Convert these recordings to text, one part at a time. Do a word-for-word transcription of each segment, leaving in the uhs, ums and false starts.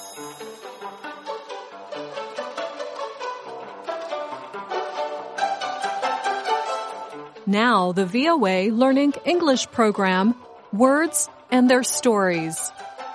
Now the V O A Learning English program, Words and Their Stories.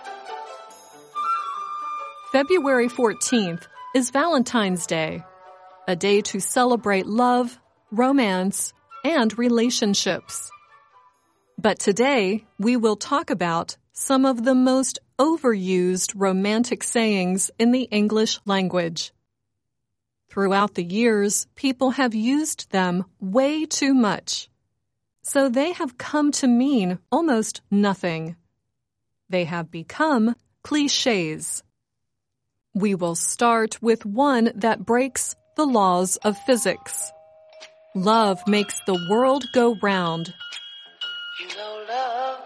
February fourteenth is Valentine's Day, a day to celebrate love, romance, and relationships. But today, we will talk about some of the most overused romantic sayings in the English language. Throughout the years, people have used them way too much, so they have come to mean almost nothing. They have become clichés. We will start with one that breaks the laws of physics. Love makes the world go round. You know love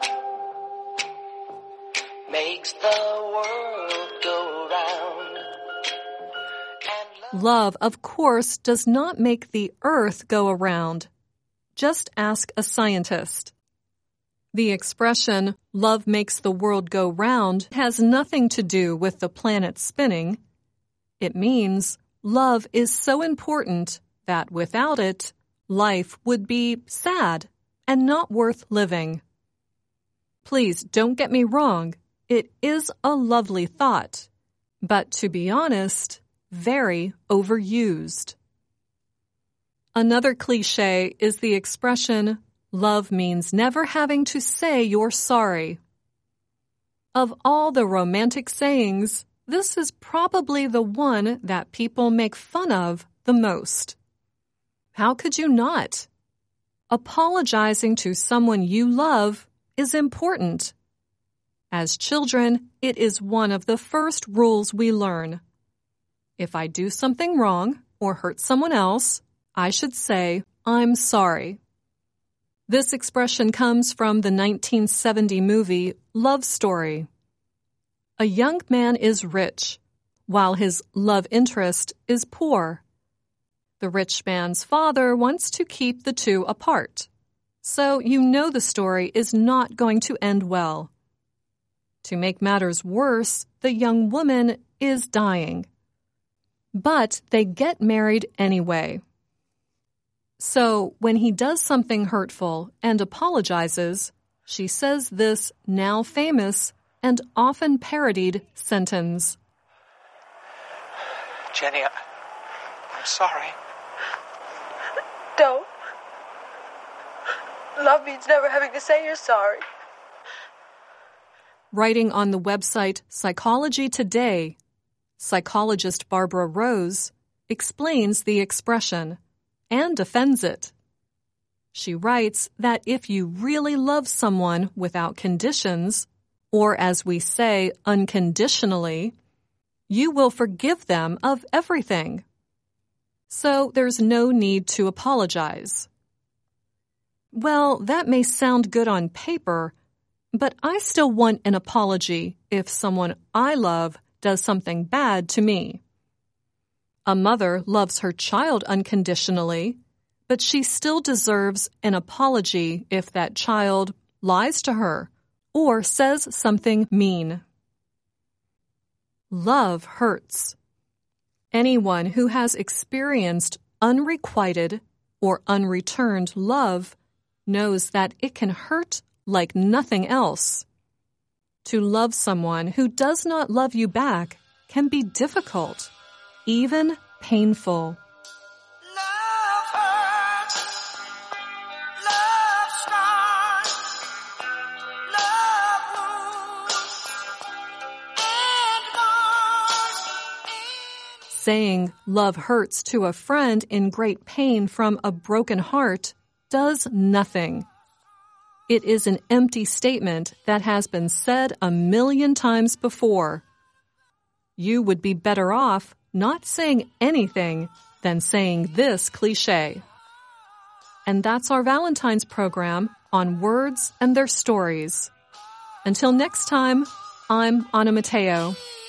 makes the world go round. And love, love, of course, does not make the earth go around. Just ask a scientist. The expression, love makes the world go round, has nothing to do with the planet spinning. It means love is so important that without it, life would be sad and not worth living. Please don't get me wrong, it is a lovely thought, but to be honest, very overused. Another cliché is the expression, love means never having to say you're sorry. Of all the romantic sayings, this is probably the one that people make fun of the most. How could you not? Apologizing to someone you love is important. As children, it is one of the first rules we learn. If I do something wrong or hurt someone else, I should say, I'm sorry. This expression comes from the nineteen seventy movie Love Story. A young man is rich, while his love interest is poor. The rich man's father wants to keep the two apart, so you know the story is not going to end well. To make matters worse, the young woman is dying. But they get married anyway. So when he does something hurtful and apologizes, she says this now famous and often parodied sentence. Jenny, I, I'm sorry. Don't. Love means never having to say you're sorry. Writing on the website Psychology Today, psychologist Barbara Rose explains the expression and defends it. She writes that if you really love someone without conditions, or as we say, unconditionally, you will forgive them of everything. So there's no need to apologize. Well, that may sound good on paper, but I still want an apology if someone I love does something bad to me. A mother loves her child unconditionally, but she still deserves an apology if that child lies to her or says something mean. Love hurts. Anyone who has experienced unrequited or unreturned love knows that it can hurt like nothing else. To love someone who does not love you back can be difficult, even painful. love hurts, love scars, love wounds, and mars. Saying love hurts to a friend in great pain from a broken heart does nothing. It is an empty statement that has been said a million times before. You would be better off not saying anything than saying this cliché. And that's our Valentine's program on words and their stories. Until next time, I'm Anna Mateo.